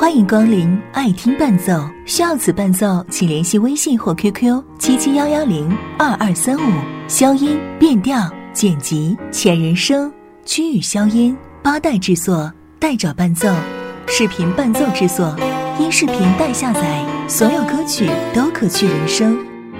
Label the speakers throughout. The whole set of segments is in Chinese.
Speaker 1: 欢迎光临爱听伴奏，需要此伴奏请联系微信或 QQ 771102235，消音、变调、剪辑、前人声、区域消音、八代制作、代找伴奏、视频伴奏制作、音视频代下载，所有歌曲都可去人声。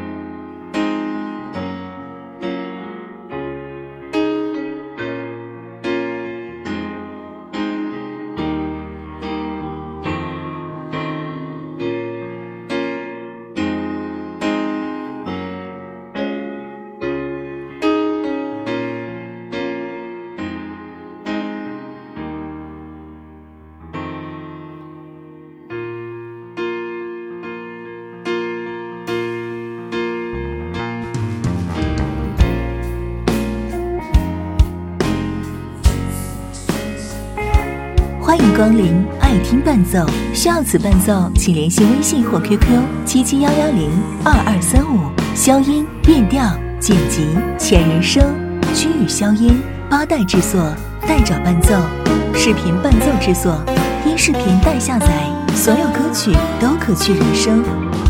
Speaker 1: 欢迎光临爱听伴奏，需要此伴奏请联系微信或 QQ 771102235，消音、变调、剪辑、前人声、区域消音、八代制作、代找伴奏、视频伴奏制作、音视频代下载，所有歌曲都可去人声。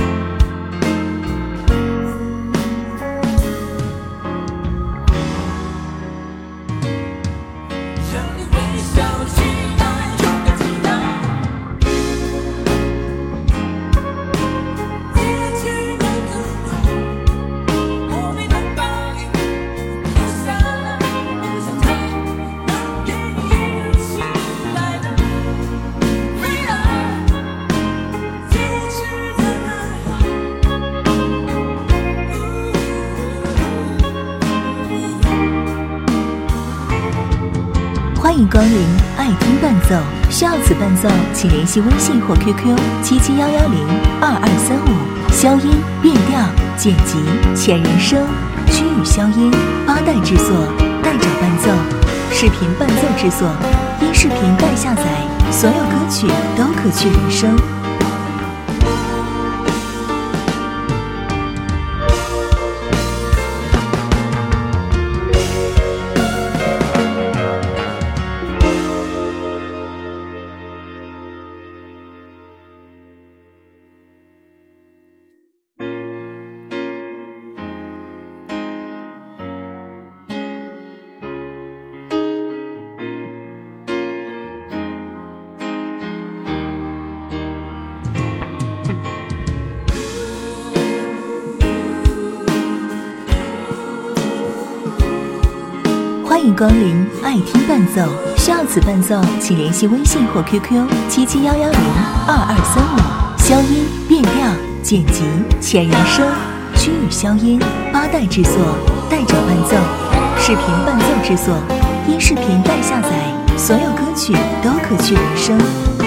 Speaker 1: 欢迎光临爱听伴奏，需要此伴奏请联系微信或 QQ 771102235，消音、变调、剪辑、前人声、区域消音、八代制作、代找伴奏、视频伴奏制作、音视频代下载，所有歌曲都可去人声。欢迎光临爱听伴奏，需要此伴奏请联系微信或 QQ 771102235，消音、变调、剪辑、前人声、区域消音、八代制作、代找伴奏、视频伴奏制作、音视频代下载，所有歌曲都可去人声。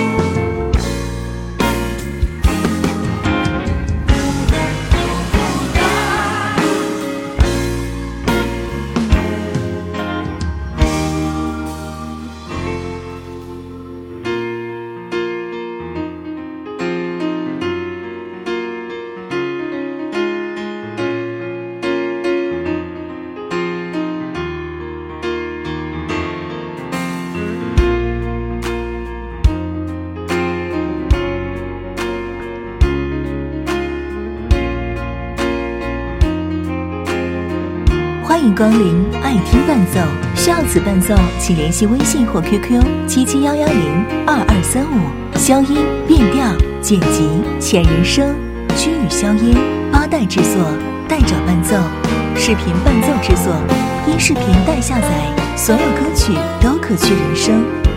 Speaker 1: 欢迎光临爱听伴奏，需要此伴奏请联系微信或 QQ 771102235，消音、变调、剪辑、前人声、区域消音、八代制作、代找伴奏、视频伴奏制作、音视频代下载，所有歌曲都可去人声。